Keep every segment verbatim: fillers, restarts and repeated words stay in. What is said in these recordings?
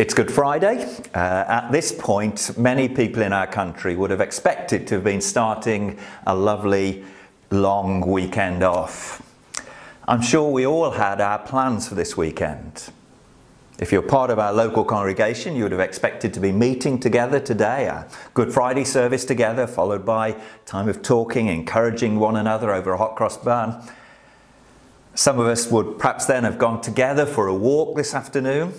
It's Good Friday. Uh, at this point, many people in our country would have expected to have been starting a lovely long weekend off. I'm sure we all had our plans for this weekend. If you're part of our local congregation, you would have expected to be meeting together today, a Good Friday service together, followed by time of talking, encouraging one another over a hot cross bun. Some of us would perhaps then have gone together for a walk this afternoon.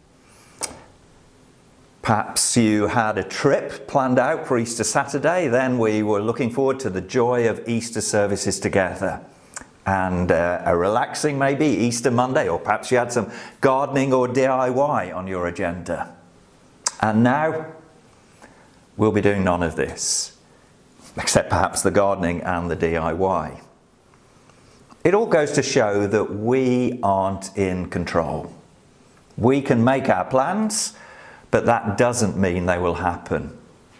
Perhaps you had a trip planned out for Easter Saturday. Then we were looking forward to the joy of Easter services together. And uh, a relaxing maybe Easter Monday, or perhaps you had some gardening or D I Y on your agenda. And now we'll be doing none of this, except perhaps the gardening and the D I Y. It all goes to show that we aren't in control. We can make our plans, but that doesn't mean they will happen.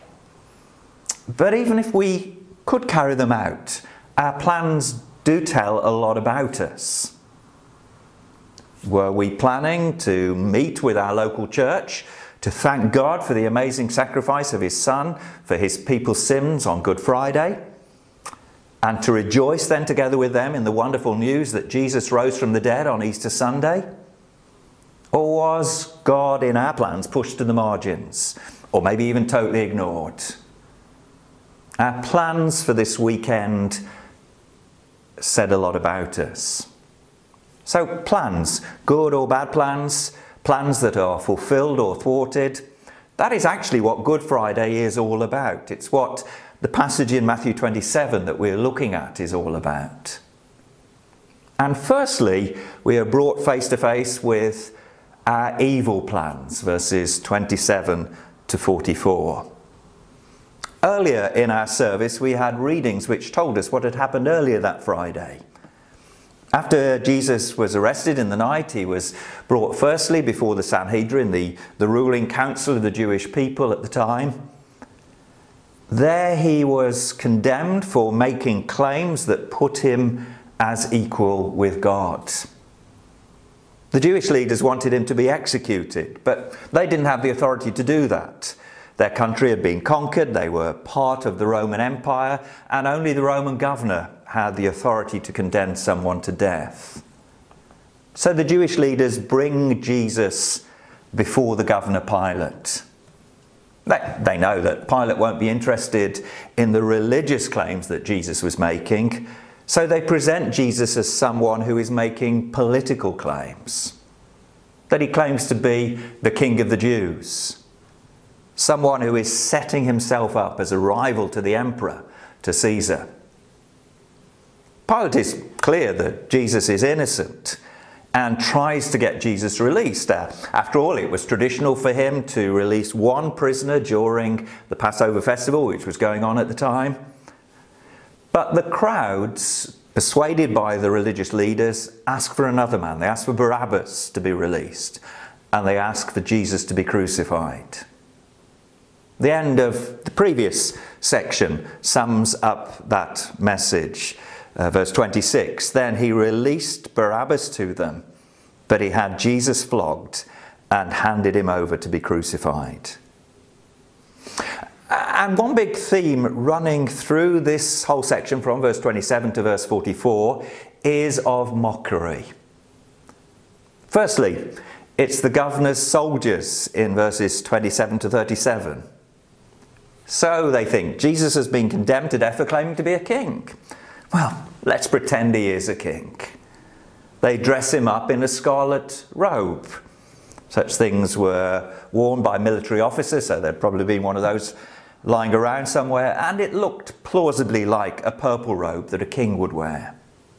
But even if we could carry them out, our plans do tell a lot about us. Were we planning to meet with our local church to thank God for the amazing sacrifice of his Son for his people's sins on Good Friday, and to rejoice then together with them in the wonderful news that Jesus rose from the dead on Easter Sunday? Or was God in our plans pushed to the margins, or maybe even totally ignored? Our plans for this weekend said a lot about us. So plans, good or bad plans, plans that are fulfilled or thwarted, that is actually what Good Friday is all about. It's what the passage in Matthew twenty-seven that we're looking at is all about. And firstly, we are brought face to face with our evil plans, verses twenty-seven to forty-four. Earlier in our service, we had readings which told us what had happened earlier that Friday. After Jesus was arrested in the night, he was brought firstly before the Sanhedrin, the, the ruling council of the Jewish people at the time. There he was condemned for making claims that put him as equal with God. The Jewish leaders wanted him to be executed, but they didn't have the authority to do that. Their country had been conquered, they were part of the Roman Empire, and only the Roman governor had the authority to condemn someone to death. So the Jewish leaders bring Jesus before the governor Pilate. They, they know that Pilate won't be interested in the religious claims that Jesus was making, so they present Jesus as someone who is making political claims. That he claims to be the King of the Jews. Someone who is setting himself up as a rival to the emperor, to Caesar. Pilate is clear that Jesus is innocent and tries to get Jesus released. Uh, after all, it was traditional for him to release one prisoner during the Passover festival, which was going on at the time. But the crowds, persuaded by the religious leaders, ask for another man. They ask for Barabbas to be released, and they ask for Jesus to be crucified. The end of the previous section sums up that message. Uh, verse twenty-six, then he released Barabbas to them, but he had Jesus flogged and handed him over to be crucified. And one big theme running through this whole section from verse twenty-seven to verse forty-four is of mockery. Firstly, it's the governor's soldiers in verses twenty-seven to thirty-seven. So they think Jesus has been condemned to death for claiming to be a king. Well, let's pretend he is a king. They dress him up in a scarlet robe. Such things were worn by military officers, so there'd probably been one of those lying around somewhere, and it looked plausibly like a purple robe that a king would wear.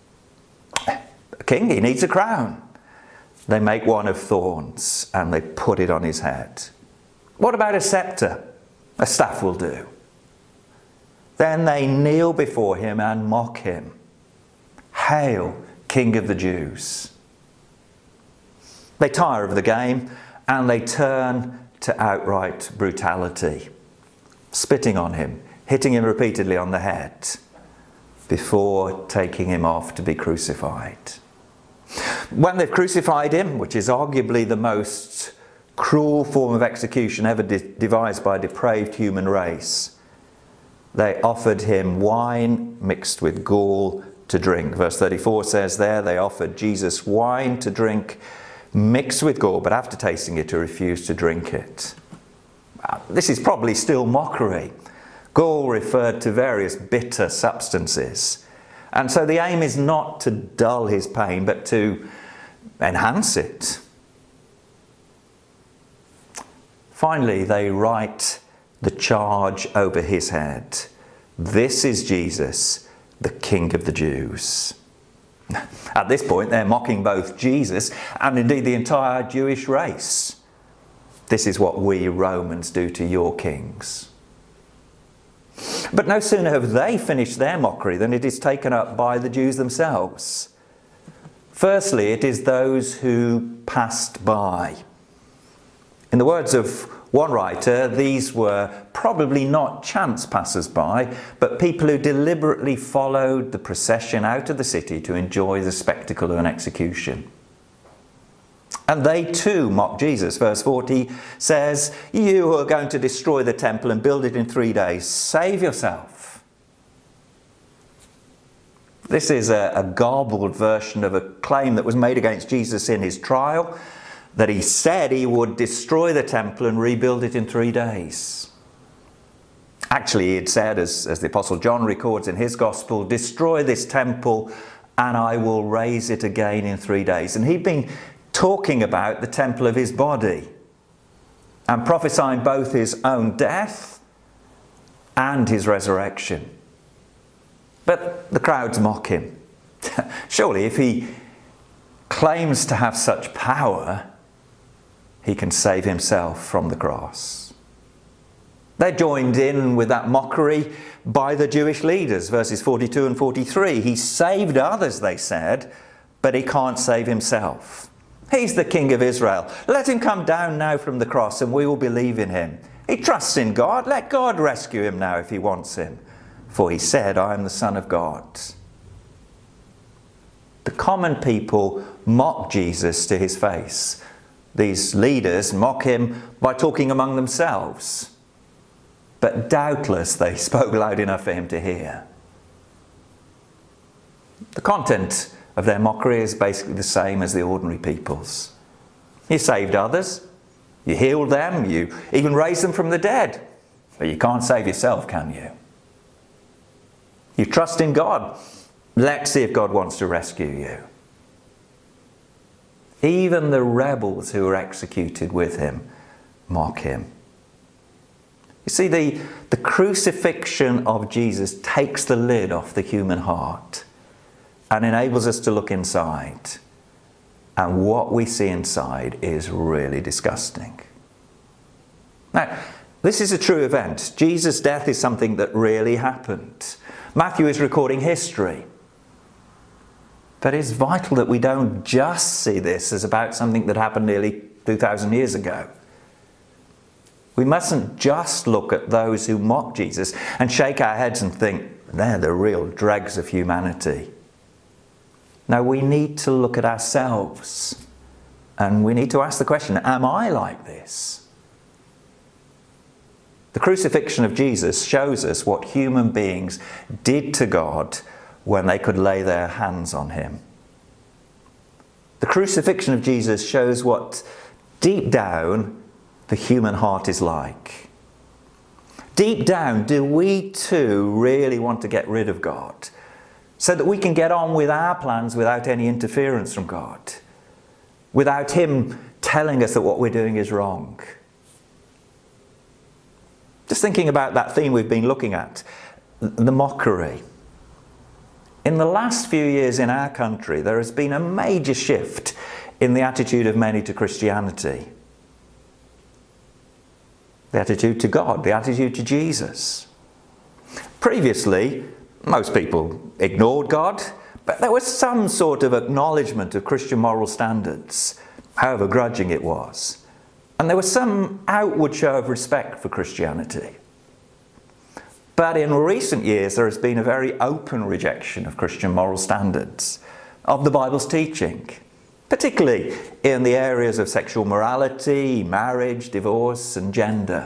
A king, he needs a crown. They make one of thorns and they put it on his head. What about a scepter? A staff will do. Then they kneel before him and mock him. Hail, King of the Jews. They tire of the game and they turn to outright brutality, spitting on him, hitting him repeatedly on the head before taking him off to be crucified. When they've crucified him, which is arguably the most cruel form of execution ever de- devised by a depraved human race. They offered him wine mixed with gall to drink. Verse thirty-four says there, they offered Jesus wine to drink mixed with gall, but after tasting it, he refused to drink it. This is probably still mockery. Gall referred to various bitter substances. And so the aim is not to dull his pain, but to enhance it. Finally, they write the charge over his head. This is Jesus, the King of the Jews. At this point, they're mocking both Jesus and indeed the entire Jewish race. This is what we Romans do to your kings. But no sooner have they finished their mockery than it is taken up by the Jews themselves. Firstly, it is those who passed by. In the words of one writer, these were probably not chance passers-by, but people who deliberately followed the procession out of the city to enjoy the spectacle of an execution. And they too mock Jesus. Verse forty says, you are going to destroy the temple and build it in three days. Save yourself. This is a, a garbled version of a claim that was made against Jesus in his trial, that he said he would destroy the temple and rebuild it in three days. Actually, he had said, as, as the Apostle John records in his Gospel, destroy this temple and I will raise it again in three days. And he'd been talking about the temple of his body and prophesying both his own death and his resurrection. But the crowds mock him. Surely if he claims to have such power, he can save himself from the cross. They're joined in with that mockery by the Jewish leaders, verses forty-two and forty-three. He saved others, they said, but he can't save himself. He's the King of Israel. Let him come down now from the cross and we will believe in him. He trusts in God. Let God rescue him now if he wants him. For he said, I am the Son of God. The common people mock Jesus to his face. These leaders mock him by talking among themselves. But doubtless they spoke loud enough for him to hear. The content of their mockery is basically the same as the ordinary people's. You saved others, you healed them, you even raised them from the dead. But you can't save yourself, can you? You trust in God. Let's see if God wants to rescue you. Even the rebels who were executed with him mock him. You see, the, the crucifixion of Jesus takes the lid off the human heart and enables us to look inside. And what we see inside is really disgusting. Now, this is a true event. Jesus' death is something that really happened. Matthew is recording history. But it's vital that we don't just see this as about something that happened nearly two thousand years ago. We mustn't just look at those who mock Jesus and shake our heads and think, they're the real dregs of humanity. No, we need to look at ourselves and we need to ask the question, am I like this? The crucifixion of Jesus shows us what human beings did to God when they could lay their hands on him. The crucifixion of Jesus shows what deep down the human heart is like. Deep down, do we too really want to get rid of God so that we can get on with our plans without any interference from God, without him telling us that what we're doing is wrong? Just thinking about that theme we've been looking at, the mockery. In the last few years in our country, there has been a major shift in the attitude of many to Christianity. The attitude to God, the attitude to Jesus. Previously, most people ignored God, but there was some sort of acknowledgement of Christian moral standards, however grudging it was. And there was some outward show of respect for Christianity. But in recent years, there has been a very open rejection of Christian moral standards, of the Bible's teaching. particularly in the areas of sexual morality, marriage, divorce, and gender.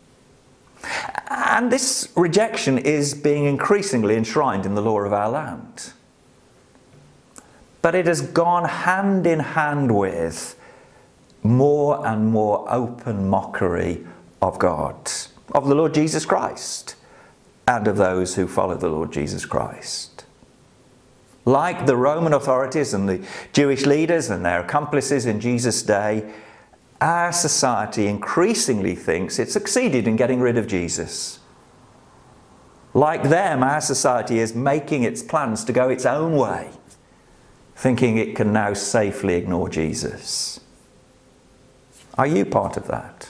And this rejection is being increasingly enshrined in the law of our land. But it has gone hand in hand with more and more open mockery of God, of the Lord Jesus Christ, and of those who follow the Lord Jesus Christ. Like the Roman authorities and the Jewish leaders and their accomplices in Jesus' day, our society increasingly thinks it succeeded in getting rid of Jesus. Like them, our society is making its plans to go its own way, thinking it can now safely ignore Jesus. Are you part of that?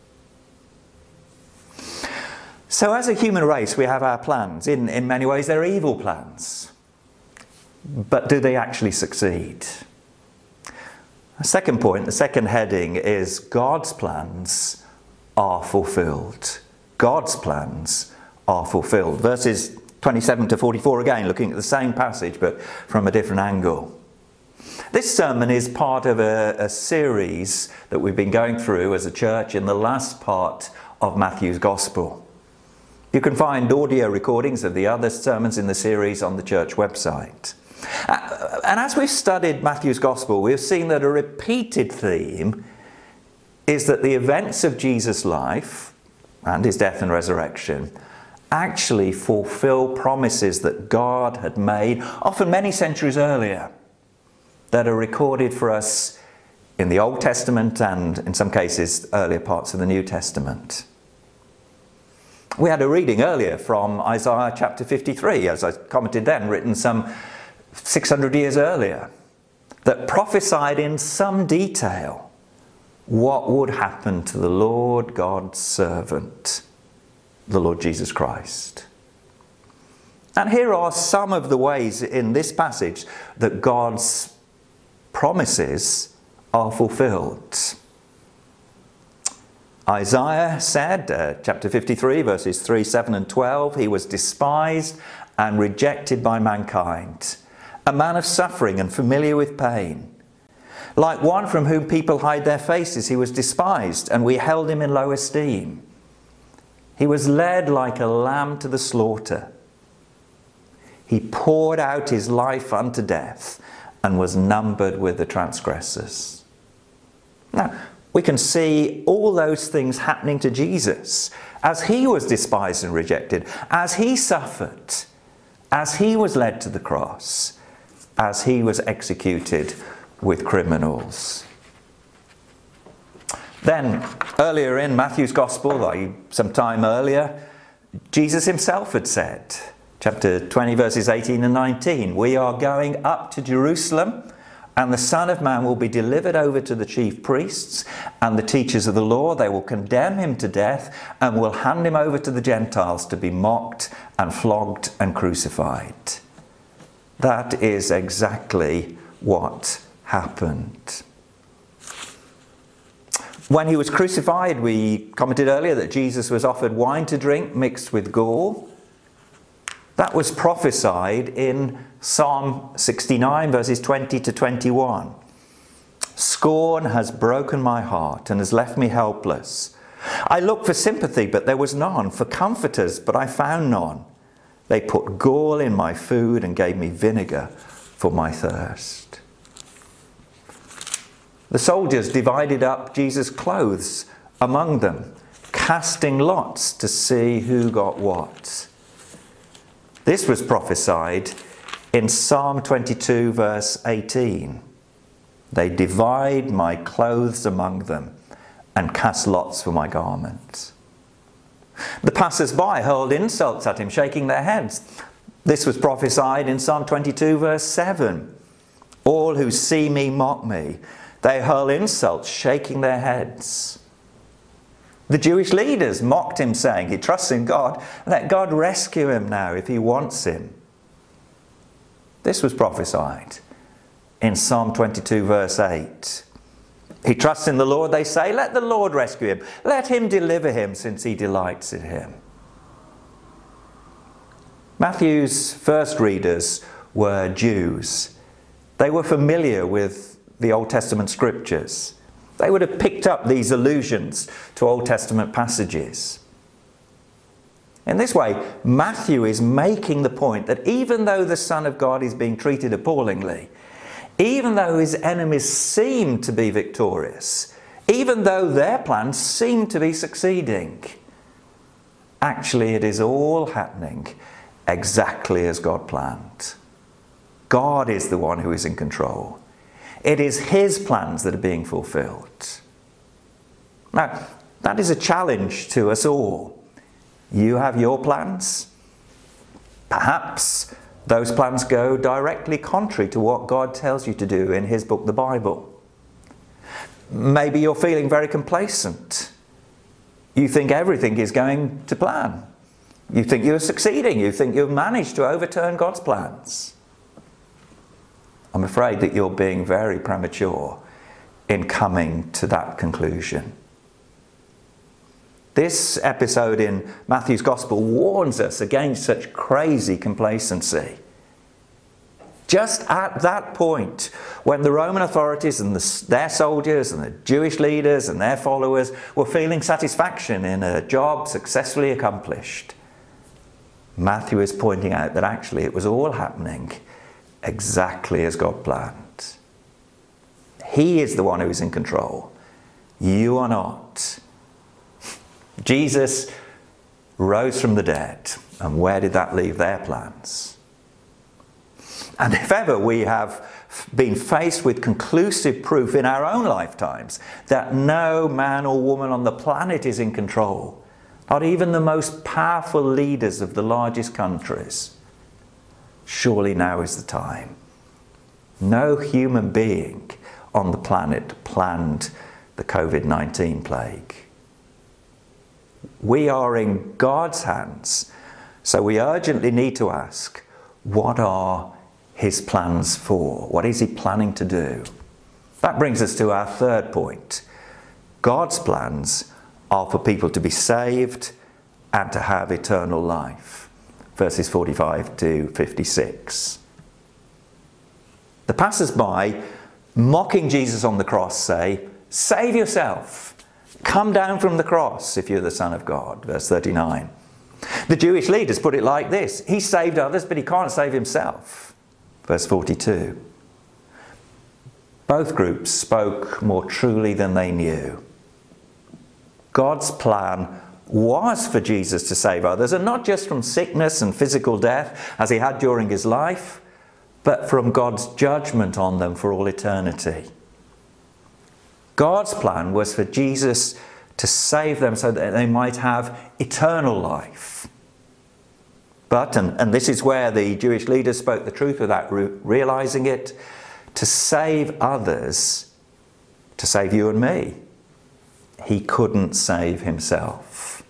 So as a human race, we have our plans. In, in many ways, they're evil plans. But do they actually succeed? The second point, the second heading is God's plans are fulfilled. God's plans are fulfilled. Verses twenty-seven to forty-four again, looking at the same passage but from a different angle. This sermon is part of a, a series that we've been going through as a church in the last part of Matthew's Gospel. You can find audio recordings of the other sermons in the series on the church website. Uh, and as we've studied Matthew's Gospel, we've seen that a repeated theme is that the events of Jesus' life and his death and resurrection actually fulfill promises that God had made, often many centuries earlier, that are recorded for us in the Old Testament and, in some cases, earlier parts of the New Testament. We had a reading earlier from Isaiah chapter fifty-three, as I commented then, written some six hundred years earlier, that prophesied in some detail what would happen to the Lord God's servant, the Lord Jesus Christ. And here are some of the ways in this passage that God's promises are fulfilled. Isaiah said, uh, chapter fifty-three, verses three, seven and twelve, he was despised and rejected by mankind, a man of suffering and familiar with pain. Like one from whom people hide their faces, he was despised, and we held him in low esteem. He was led like a lamb to the slaughter. He poured out his life unto death and was numbered with the transgressors. Now, we can see all those things happening to Jesus as he was despised and rejected, as he suffered, as he was led to the cross, as he was executed with criminals. Then, earlier in Matthew's Gospel, like some time earlier, Jesus himself had said, chapter twenty, verses eighteen and nineteen, we are going up to Jerusalem, and the Son of Man will be delivered over to the chief priests and the teachers of the law. They will condemn him to death and will hand him over to the Gentiles to be mocked and flogged and crucified. That is exactly what happened. When he was crucified, we commented earlier that Jesus was offered wine to drink mixed with gall. That was prophesied in Psalm sixty-nine, verses twenty to twenty-one. Scorn has broken my heart and has left me helpless. I looked for sympathy, but there was none, for comforters, but I found none. They put gall in my food and gave me vinegar for my thirst. The soldiers divided up Jesus' clothes among them, casting lots to see who got what. This was prophesied in Psalm twenty-two, verse eighteen. They divide my clothes among them and cast lots for my garments. The passers-by hurled insults at him, shaking their heads. This was prophesied in Psalm twenty-two, verse seven. All who see me mock me. They hurl insults, shaking their heads. The Jewish leaders mocked him, saying he trusts in God. Let God rescue him now if he wants him. This was prophesied in Psalm twenty-two, verse eight. He trusts in the Lord, they say. Let the Lord rescue him. Let him deliver him, since he delights in him. Matthew's first readers were Jews. They were familiar with the Old Testament scriptures. They would have picked up these allusions to Old Testament passages. In this way, Matthew is making the point that even though the Son of God is being treated appallingly, even though his enemies seem to be victorious, even though their plans seem to be succeeding, actually it is all happening exactly as God planned. God is the one who is in control. It is his plans that are being fulfilled. Now, that is a challenge to us all. You have your plans. Perhaps those plans go directly contrary to what God tells you to do in his book, the Bible. Maybe you're feeling very complacent. You think everything is going to plan. You think you're succeeding. You think you've managed to overturn God's plans. I'm afraid that you're being very premature in coming to that conclusion. This episode in Matthew's Gospel warns us against such crazy complacency. Just at that point, when the Roman authorities and the, their soldiers and the Jewish leaders and their followers were feeling satisfaction in a job successfully accomplished, Matthew is pointing out that actually it was all happening exactly as God planned. He is the one who is in control. You are not. Jesus rose from the dead. And where did that leave their plans? And if ever we have been faced with conclusive proof in our own lifetimes that no man or woman on the planet is in control, not even the most powerful leaders of the largest countries, surely now is the time. No human being on the planet planned the COVID nineteen plague. We are in God's hands, so we urgently need to ask, what are his plans for? What is he planning to do? That brings us to our third point. God's plans are for people to be saved and to have eternal life. Verses forty-five to fifty-six. The passers-by, mocking Jesus on the cross, say, "Save yourself. Come down from the cross if you're the Son of God." Verse thirty-nine. The Jewish leaders put it like this: he saved others, but he can't save himself. Verse forty-two. Both groups spoke more truly than they knew. God's plan was for Jesus to save others, and not just from sickness and physical death as he had during his life, but from God's judgment on them for all eternity. God's plan was for Jesus to save them so that they might have eternal life. But, and, and this is where the Jewish leaders spoke the truth without re- realizing it, to save others, to save you and me, he couldn't save himself.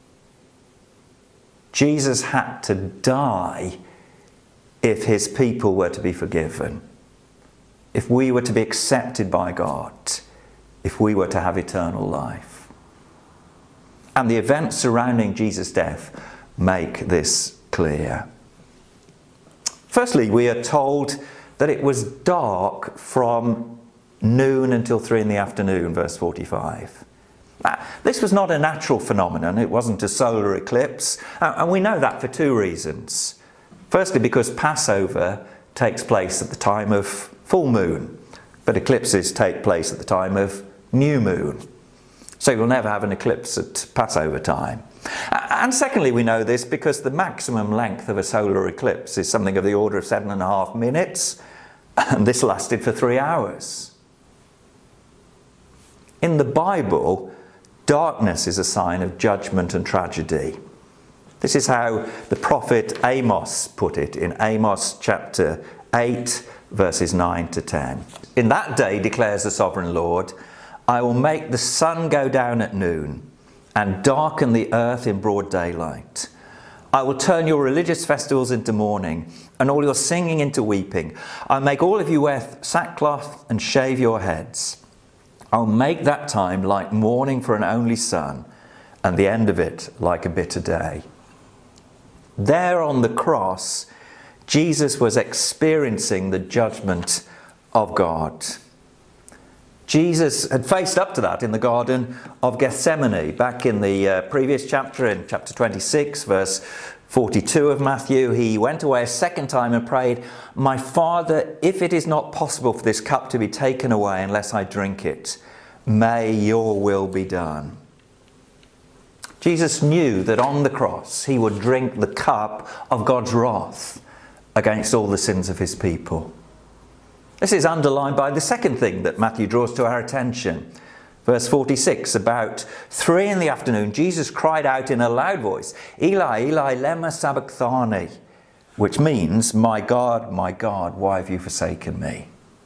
Jesus had to die if his people were to be forgiven, if we were to be accepted by God, if we were to have eternal life. And the events surrounding Jesus' death make this clear. Firstly, we are told that it was dark from noon until three in the afternoon, verse forty-five. Now, this was not a natural phenomenon. It wasn't a solar eclipse. And we know that for two reasons. Firstly, because Passover takes place at the time of full moon, but eclipses take place at the time of new moon. So you'll never have an eclipse at Passover time. And secondly, we know this because the maximum length of a solar eclipse is something of the order of seven and a half minutes, and this lasted for three hours. In the Bible, darkness is a sign of judgment and tragedy. This is how the prophet Amos put it in Amos chapter eight, verses nine to ten. "In that day, declares the sovereign Lord, I will make the sun go down at noon and darken the earth in broad daylight. I will turn your religious festivals into mourning and all your singing into weeping. I'll make all of you wear sackcloth and shave your heads. I'll make that time like mourning for an only son and the end of it like a bitter day." There on the cross, Jesus was experiencing the judgment of God. Jesus had faced up to that in the Garden of Gethsemane. Back in the uh, previous chapter, in chapter twenty-six, verse forty-two of Matthew, he went away a second time and prayed, "My Father, if it is not possible for this cup to be taken away unless I drink it, may your will be done." Jesus knew that on the cross he would drink the cup of God's wrath against all the sins of his people. This is underlined by the second thing that Matthew draws to our attention. Verse forty-six, about three in the afternoon, Jesus cried out in a loud voice, "Eli, Eli, lema sabachthani," which means, "My God, my God, why have you forsaken me?"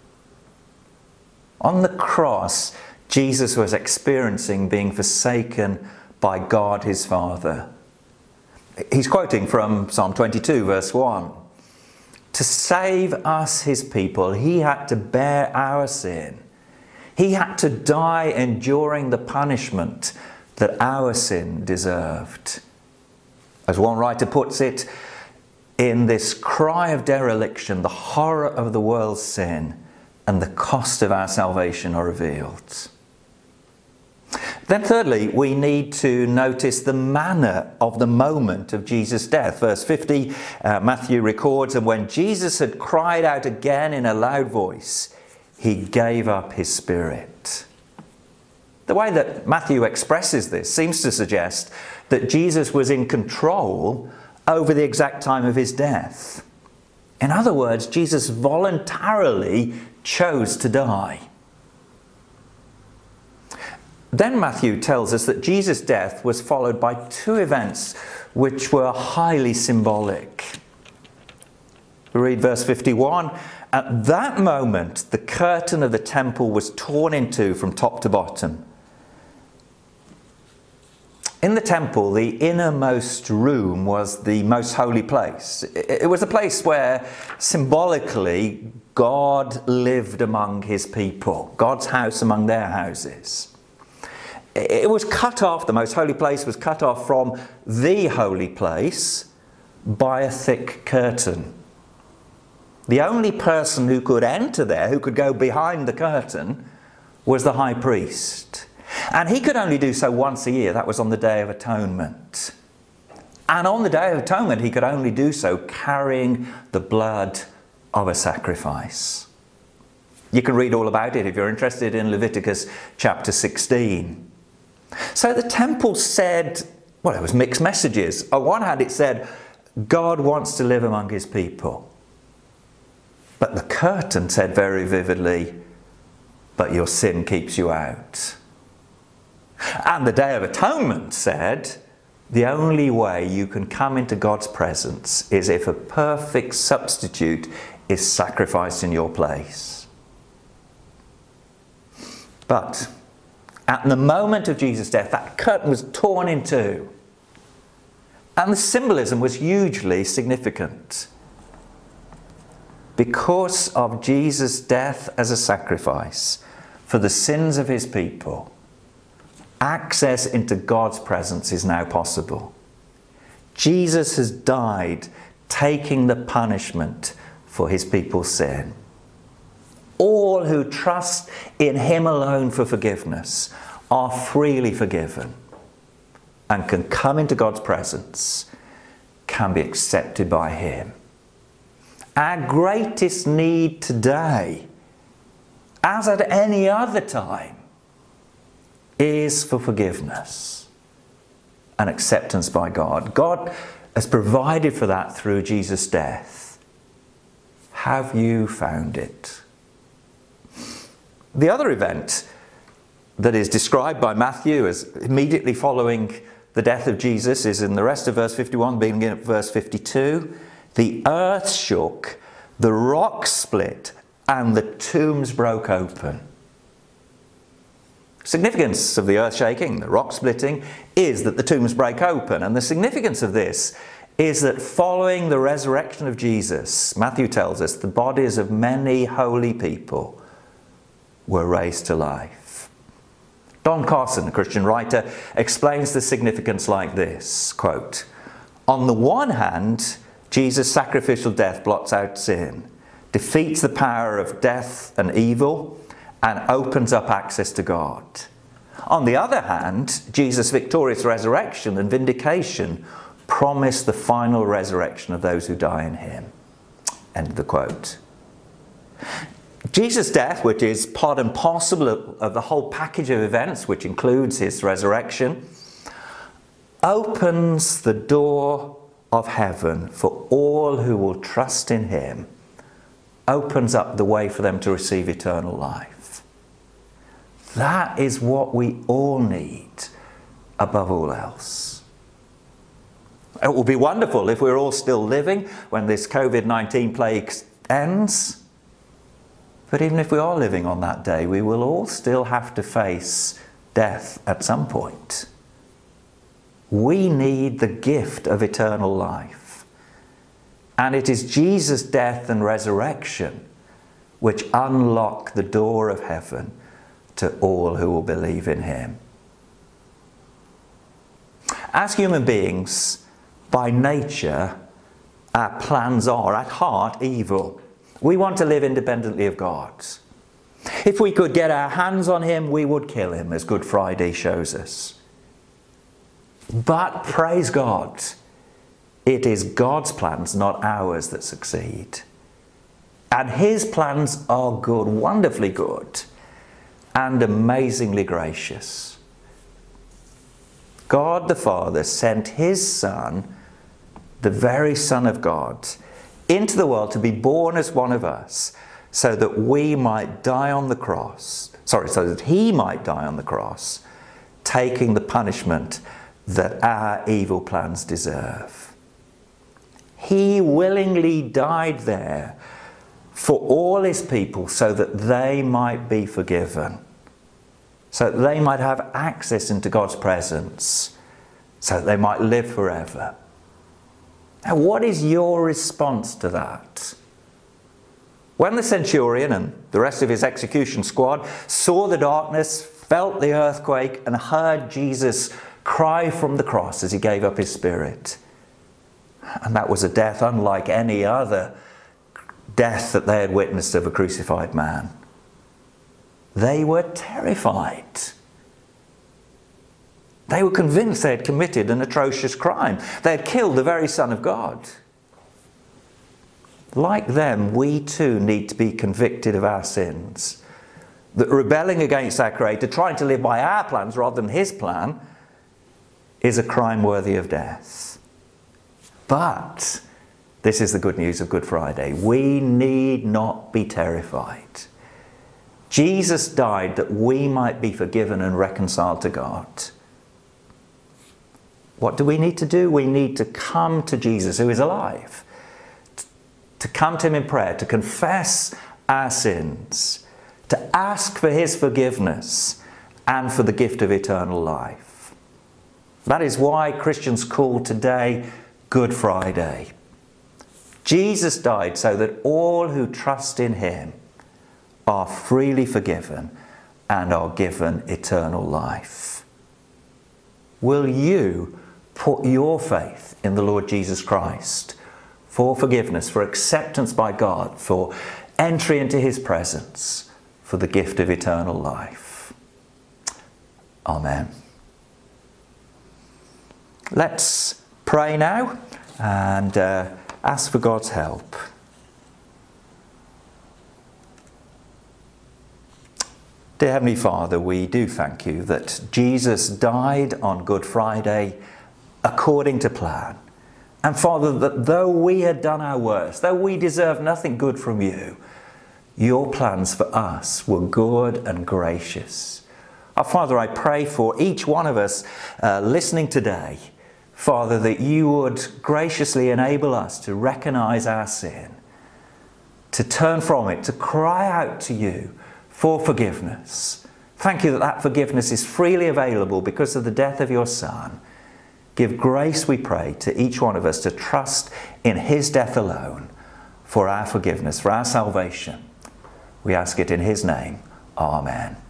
On the cross, Jesus was experiencing being forsaken by God his Father. He's quoting from Psalm twenty-two, verse one. To save us, his people, he had to bear our sin. He had to die enduring the punishment that our sin deserved. As one writer puts it, in this cry of dereliction, the horror of the world's sin and the cost of our salvation are revealed. Then thirdly, we need to notice the manner of the moment of Jesus' death. Verse fifty, uh, Matthew records, "And when Jesus had cried out again in a loud voice, he gave up his spirit." The way that Matthew expresses this seems to suggest that Jesus was in control over the exact time of his death. In other words, Jesus voluntarily chose to die. Then Matthew tells us that Jesus' death was followed by two events which were highly symbolic. We read verse fifty-one, "At that moment the curtain of the temple was torn in two from top to bottom." In the temple, the innermost room was the most holy place. It was a place where symbolically God lived among his people, God's house among their houses. It was cut off, the most holy place was cut off from the holy place by a thick curtain. The only person who could enter there, who could go behind the curtain, was the high priest. And he could only do so once a year. That was on the Day of Atonement. And on the Day of Atonement, he could only do so carrying the blood of a sacrifice. You can read all about it if you're interested in Leviticus chapter sixteen. So the temple said, well, it was mixed messages. On one hand, it said, God wants to live among his people. But the curtain said very vividly, but your sin keeps you out. And the Day of Atonement said, the only way you can come into God's presence is if a perfect substitute is sacrificed in your place. But at the moment of Jesus' death, that curtain was torn in two. And the symbolism was hugely significant. Because of Jesus' death as a sacrifice for the sins of his people, access into God's presence is now possible. Jesus has died, taking the punishment for his people's sin. All who trust in him alone for forgiveness are freely forgiven and can come into God's presence, can be accepted by him. Our greatest need today, as at any other time, is for forgiveness and acceptance by God. God has provided for that through Jesus' death. Have you found it? The other event that is described by Matthew as immediately following the death of Jesus is in the rest of verse fifty-one, beginning at verse fifty-two. The earth shook, the rocks split, and the tombs broke open. Significance of the earth shaking, the rock splitting, is that the tombs break open. And the significance of this is that following the resurrection of Jesus, Matthew tells us, the bodies of many holy people were raised to life. Don Carson, a Christian writer, explains the significance like this, quote, "On the one hand, Jesus' sacrificial death blots out sin, defeats the power of death and evil, and opens up access to God. On the other hand, Jesus' victorious resurrection and vindication promise the final resurrection of those who die in him. End of the quote. Jesus' death, which is part and parcel of, of the whole package of events, which includes his resurrection, opens the door of heaven for all who will trust in him, opens up the way for them to receive eternal life. That is what we all need above all else. It will be wonderful if we're all still living when this COVID nineteen plague ends. But even if we are living on that day, we will all still have to face death at some point. We need the gift of eternal life. And it is Jesus' death and resurrection which unlock the door of heaven to all who will believe in him. As human beings, by nature, our plans are at heart evil. We want to live independently of God. If we could get our hands on him, we would kill him, as Good Friday shows us. But praise God, it is God's plans, not ours, that succeed. And his plans are good, wonderfully good, and amazingly gracious. God the Father sent his Son, the very Son of God, into the world to be born as one of us, so that we might die on the cross, sorry, so that he might die on the cross, taking the punishment that our evil plans deserve. He willingly died there for all his people so that they might be forgiven, so that they might have access into God's presence, so that they might live forever. Now, what is your response to that? When the centurion and the rest of his execution squad saw the darkness, felt the earthquake, and heard Jesus cry from the cross as he gave up his spirit, and that was a death unlike any other death that they had witnessed of a crucified man, they were terrified. They were convinced they had committed an atrocious crime. They had killed the very Son of God. Like them, we too need to be convicted of our sins. That rebelling against our Creator, trying to live by our plans rather than his plan, is a crime worthy of death. But this is the good news of Good Friday. We need not be terrified. Jesus died that we might be forgiven and reconciled to God. What do we need to do? We need to come to Jesus, who is alive, to come to him in prayer, to confess our sins, to ask for his forgiveness and for the gift of eternal life. That is why Christians call today Good Friday. Jesus died so that all who trust in him are freely forgiven and are given eternal life. Will you put your faith in the Lord Jesus Christ for forgiveness, for acceptance by God, for entry into his presence, for the gift of eternal life? Amen. Let's pray now and uh, ask for God's help. Dear Heavenly Father, we do thank you that Jesus died on Good Friday according to plan. And Father, that though we had done our worst, though we deserved nothing good from you, your plans for us were good and gracious. Our Father, I pray for each one of us uh, listening today, Father, that you would graciously enable us to recognize our sin, to turn from it, to cry out to you for forgiveness. Thank you that that forgiveness is freely available because of the death of your Son. Give grace, we pray, to each one of us to trust in his death alone for our forgiveness, for our salvation. We ask it in his name. Amen.